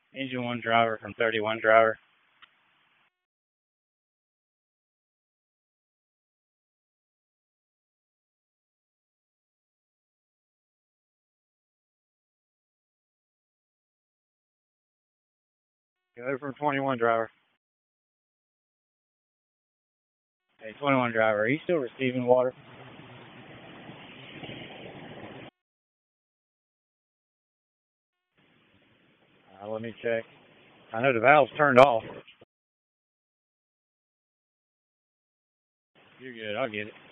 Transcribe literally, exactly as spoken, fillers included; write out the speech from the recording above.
Engine one driver from thirty-one driver. Go from twenty-one driver. Hey, twenty-one driver, are you still receiving water? Uh, let me check. I know the valve's turned off. You're good, I'll get it.